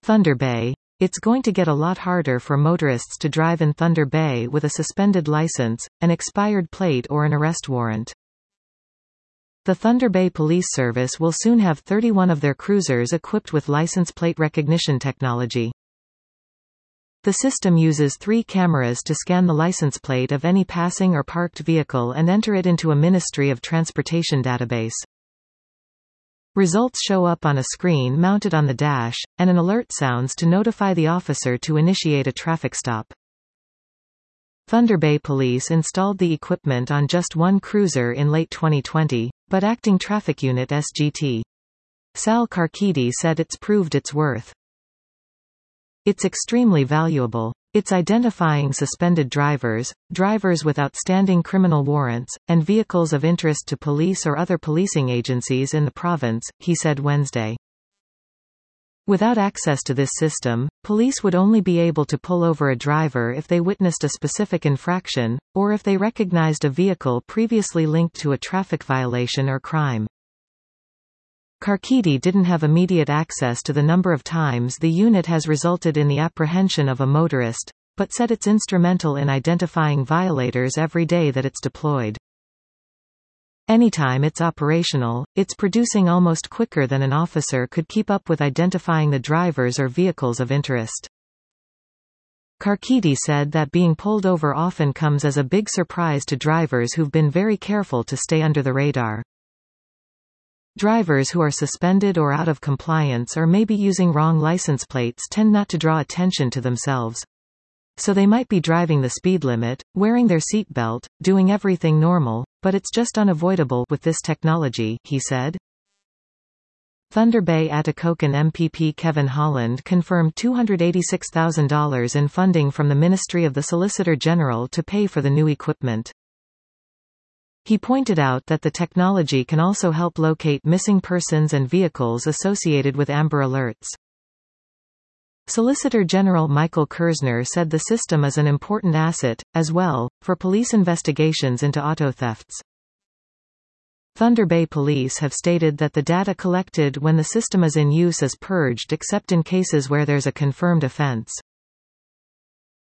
Thunder Bay. It's going to get a lot harder for motorists to drive in Thunder Bay with a suspended license, an expired plate or an arrest warrant. The Thunder Bay Police Service will soon have 31 of their cruisers equipped with license plate recognition technology. The system uses 3 cameras to scan the license plate of any passing or parked vehicle and enter it into a Ministry of Transportation database. Results show up on a screen mounted on the dash, and an alert sounds to notify the officer to initiate a traffic stop. Thunder Bay Police installed the equipment on just one cruiser in late 2020, but Acting Traffic Unit SGT. Sal Carchidi said it's proved its worth. It's extremely valuable. It's identifying suspended drivers, drivers with outstanding criminal warrants, and vehicles of interest to police or other policing agencies in the province, he said Wednesday. Without access to this system, police would only be able to pull over a driver if they witnessed a specific infraction, or if they recognized a vehicle previously linked to a traffic violation or crime. Carchidi didn't have immediate access to the number of times the unit has resulted in the apprehension of a motorist, but said it's instrumental in identifying violators every day that it's deployed. Anytime it's operational, it's producing almost quicker than an officer could keep up with identifying the drivers or vehicles of interest. Carchidi said that being pulled over often comes as a big surprise to drivers who've been very careful to stay under the radar. Drivers who are suspended or out of compliance or maybe using wrong license plates tend not to draw attention to themselves. So they might be driving the speed limit, wearing their seatbelt, doing everything normal, but it's just unavoidable with this technology, he said. Thunder Bay Atikokan MPP Kevin Holland confirmed $286,000 in funding from the Ministry of the Solicitor General to pay for the new equipment. He pointed out that the technology can also help locate missing persons and vehicles associated with Amber Alerts. Solicitor General Michael Kersner said the system is an important asset, as well, for police investigations into auto thefts. Thunder Bay Police have stated that the data collected when the system is in use is purged except in cases where there's a confirmed offense.